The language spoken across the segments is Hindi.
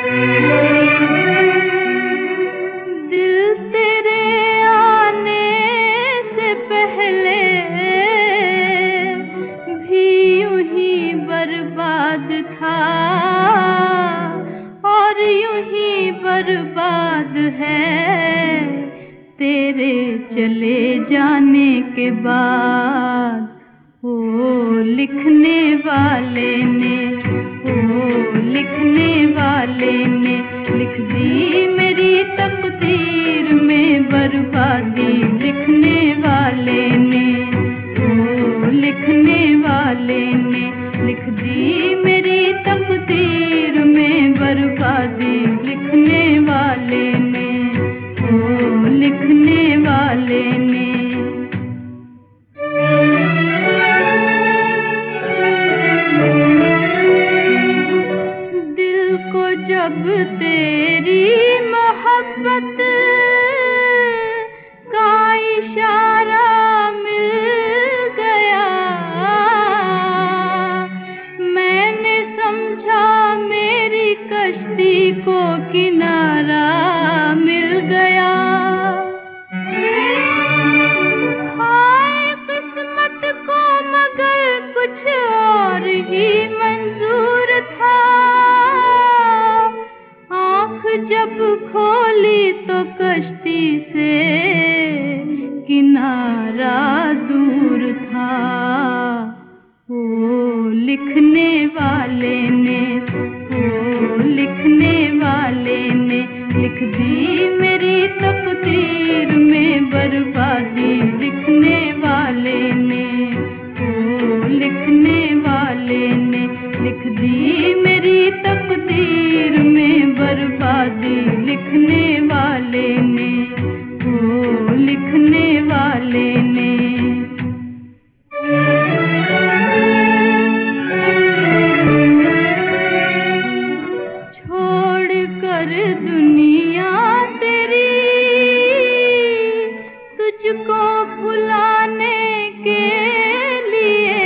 दिल तेरे आने से पहले भी यूं ही बर्बाद था और यूं ही बर्बाद है तेरे चले जाने के बाद। ओ लिखने वाले ने, ओ लिखने वाले ने लिख दी मेरी तकदीर में बर्बादी। लिखने वाले ने, ओ लिखने वाले ने लिख दी मेरी तकदीर में बर्बादी। लिखने वाले ने, ओ लिखने वाले ने। दिल को जब तेरी मोहब्बत का इशारा मिल गया, मैंने समझा मेरी कश्ती को किनारा मिल गया। हाय किस्मत को मगर कुछ और ही मंजूर था। आँख जब खोली तो कश्ती से किनारा दूर था। ओ लिखने वाले ने, ओ लिखने वाले ने लिख दी मेरी तकदीर में बर्बादी। लिखने वाले ने, ओ लिखने वाले ने लिख दी मेरी तकदीर में बर्बादी। लिखने वाले ने, ओ लिखने वाले ने। छोड़ कर दुनिया तेरी तुझको भुलाने के लिए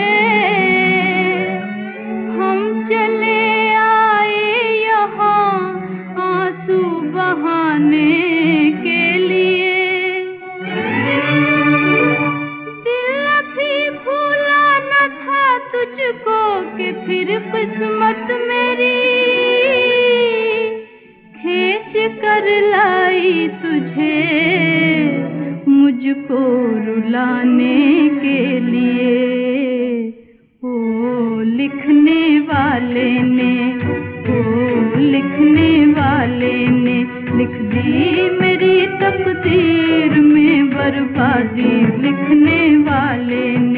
हम चले आए यहाँ आंसू बहाने के लिए। दिल अभी भूला न था तुझको कि फिर किस्मत मेरी खींच कर लाई तुझे मुझको रुलाने के लिए। ओ लिखने वाले ने, ओ लिखने वाले ने लिख दी मेरी तकदीर में बर्बादी। लिखने वाले ने,